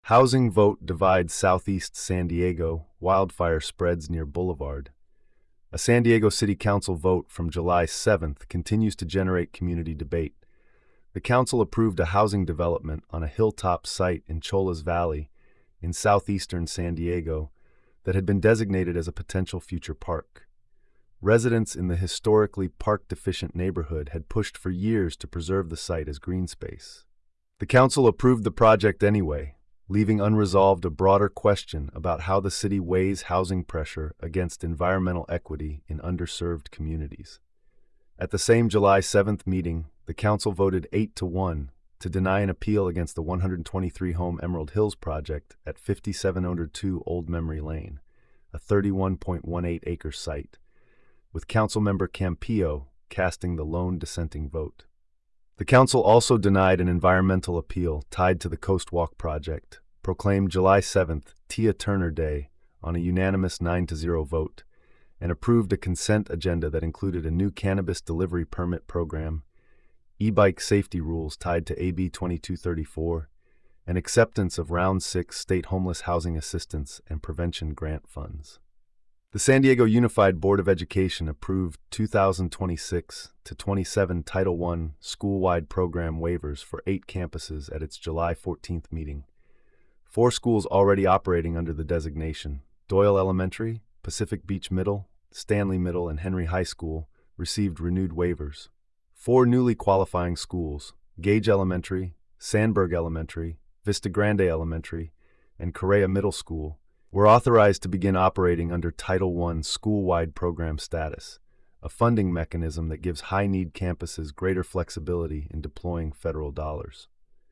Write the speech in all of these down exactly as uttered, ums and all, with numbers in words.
Housing vote divides southeast San Diego, wildfire spreads near Boulevard. A San Diego City Council vote from July seventh continues to generate community debate. The council approved a housing development on a hilltop site in Cholas Valley in southeastern San Diego that had been designated as a potential future park. Residents in the historically park-deficient neighborhood had pushed for years to preserve the site as green space. The council approved the project anyway, leaving unresolved a broader question about how the city weighs housing pressure against environmental equity in underserved communities. At the same July seventh meeting, the council voted eight to one to deny an appeal against the one hundred twenty-three home Emerald Hills project at fifty-seven oh two Old Memory Lane, a thirty-one point one eight acre site, with Councilmember Campillo casting the lone dissenting vote. The council also denied an environmental appeal tied to the Coast Walk project, proclaimed July seventh Tia Turner Day on a unanimous nine to zero vote, and approved a consent agenda that included a new cannabis delivery permit program, e-bike safety rules tied to A B twenty-two thirty-four, and acceptance of Round six state homeless housing assistance and prevention grant funds. The San Diego Unified Board of Education approved two thousand twenty-six to twenty-seven Title one school-wide program waivers for eight campuses at its July fourteenth meeting. Four schools already operating under the designation, Doyle Elementary, Pacific Beach Middle, Stanley Middle, and Henry High School, received renewed waivers. Four newly qualifying schools, Gage Elementary, Sandberg Elementary, Vista Grande Elementary, and Correa Middle School, were authorized to begin operating under Title one school-wide program status, a funding mechanism that gives high-need campuses greater flexibility in deploying federal dollars.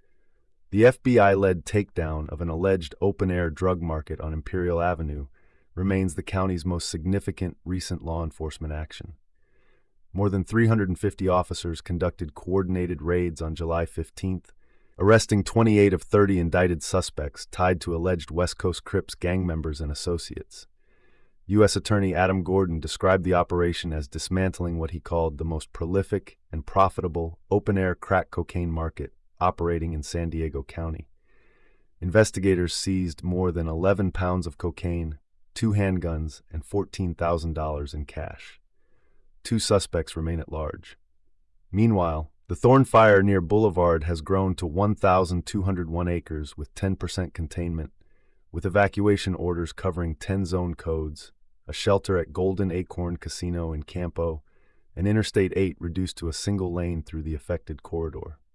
The F B I-led takedown of an alleged open-air drug market on Imperial Avenue remains the county's most significant recent law enforcement action. More than three hundred fifty officers conducted coordinated raids on July fifteenth, arresting twenty-eight of thirty indicted suspects tied to alleged West Coast Crips gang members and associates. U S Attorney Adam Gordon described the operation as dismantling what he called the most prolific and profitable open-air crack cocaine market operating in San Diego County. Investigators seized more than eleven pounds of cocaine, two handguns, and fourteen thousand dollars in cash. Two suspects remain at large. Meanwhile, the Thorn Fire near Boulevard has grown to one thousand two hundred one acres with ten percent containment, with evacuation orders covering ten zone codes, a shelter at Golden Acorn Casino in Campo, and Interstate eight reduced to a single lane through the affected corridor.